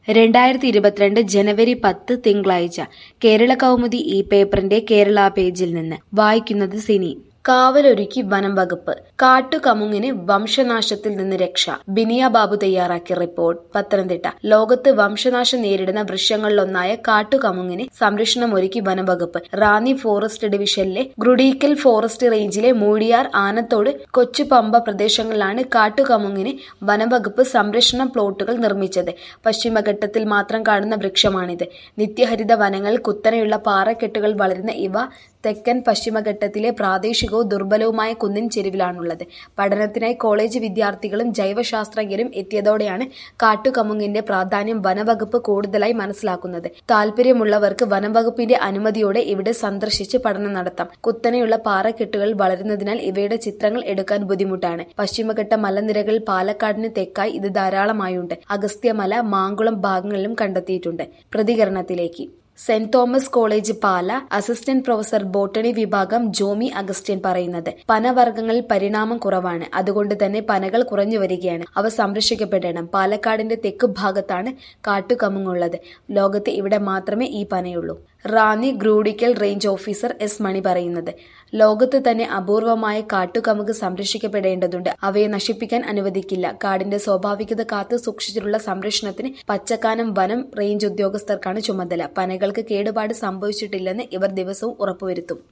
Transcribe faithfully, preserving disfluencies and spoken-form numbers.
രണ്ടായിരത്തി ഇരുപത്തിരണ്ട് ജനുവരി പത്ത് തിങ്കളാഴ്ച കേരള കൗമുദി ഈ പേപ്പറിന്റെ കേരള പേജിൽ നിന്ന് വായിക്കുന്നത് സിനി. കാവലൊരുക്കി വനം വകുപ്പ്. കാട്ടുകമുങ്ങിന് വംശനാശത്തിൽ നിന്ന് രക്ഷ. ബിനിയ ബാബു തയ്യാറാക്കിയ റിപ്പോർട്ട്. പത്തനംതിട്ട. ലോകത്ത് വംശനാശം നേരിടുന്ന വൃക്ഷങ്ങളിലൊന്നായ കാട്ടുകമുങ്ങിന് സംരക്ഷണമൊരുക്കി വനം വകുപ്പ്. റാന്നി ഫോറസ്റ്റ് ഡിവിഷനിലെ ഗ്രുഡീക്കൽ ഫോറസ്റ്റ് റേഞ്ചിലെ മൂഴിയാർ, ആനത്തോട്, കൊച്ചുപമ്പ പ്രദേശങ്ങളിലാണ് കാട്ടുകമുങ്ങിന് വനംവകുപ്പ് സംരക്ഷണ പ്ലോട്ടുകൾ നിർമ്മിച്ചത്. പശ്ചിമഘട്ടത്തിൽ മാത്രം കാണുന്ന വൃക്ഷമാണിത്. നിത്യഹരിത വനങ്ങളിൽ കുത്തനെയുള്ള പാറക്കെട്ടുകൾ വളരുന്ന ഇവ തെക്കൻ പശ്ചിമഘട്ടത്തിലെ പ്രാദേശികവും ദുർബലവുമായ കുന്നിൻ ചെരുവിലാണുള്ളത്. പഠനത്തിനായി കോളേജ് വിദ്യാർത്ഥികളും ജൈവശാസ്ത്രജ്ഞരും എത്തിയതോടെയാണ് കാട്ടുകമുങ്ങിന്റെ പ്രാധാന്യം വനംവകുപ്പ് കൂടുതലായി മനസ്സിലാക്കുന്നത്. താല്പര്യമുള്ളവർക്ക് വനംവകുപ്പിന്റെ അനുമതിയോടെ ഇവിടെ സന്ദർശിച്ച് പഠനം നടത്താം. കുത്തനെയുള്ള പാറക്കെട്ടുകൾ വളരുന്നതിനാൽ ഇവയുടെ ചിത്രങ്ങൾ എടുക്കാൻ ബുദ്ധിമുട്ടാണ്. പശ്ചിമഘട്ട മലനിരകളിൽ പാലക്കാടിന് തെക്കായി ഇത് ധാരാളമായുണ്ട്. അഗസ്ത്യമല, മാങ്കുളം ഭാഗങ്ങളിലും കണ്ടെത്തിയിട്ടുണ്ട്. പ്രതികരണത്തിലേക്ക്. Saint Thomas college Pala assistant professor botany വിഭാഗം ജോമി അഗസ്റ്റ്യൻ പറയുന്നത്, പനവർഗ്ഗങ്ങളിൽ പരിണാമം കുറവാണ്. അതുകൊണ്ട് തന്നെ പനകൾ കുറഞ്ഞു വരികയാണ്. അവ സംരക്ഷിക്കപ്പെടണം. പാലക്കാടിന്റെ തെക്കു ഭാഗത്താണ് കാട്ടുകമുങ്ങുള്ളത്. ലോകത്ത് ഇവിടെ മാത്രമേ ഈ പനയുള്ളൂ. റാന്നി ഗ്രൂഡിക്കൽ റേഞ്ച് ഓഫീസർ എസ് മണി പറയുന്നത്, ലോകത്ത് തന്നെ അപൂർവമായ കാട്ടുകമുക് സംരക്ഷിക്കപ്പെടേണ്ടതുണ്ട്. അവയെ നശിപ്പിക്കാൻ അനുവദിക്കില്ല. കാടിന്റെ സ്വാഭാവികത കാത്തു സൂക്ഷിച്ചിട്ടുള്ള സംരക്ഷണത്തിന് പച്ചക്കാനം വനം റേഞ്ച് ഉദ്യോഗസ്ഥർക്കാണ് ചുമതല. പനകൾക്ക് കേടുപാട് സംഭവിച്ചിട്ടില്ലെന്ന് ഇവർ ദിവസവും ഉറപ്പുവരുത്തും.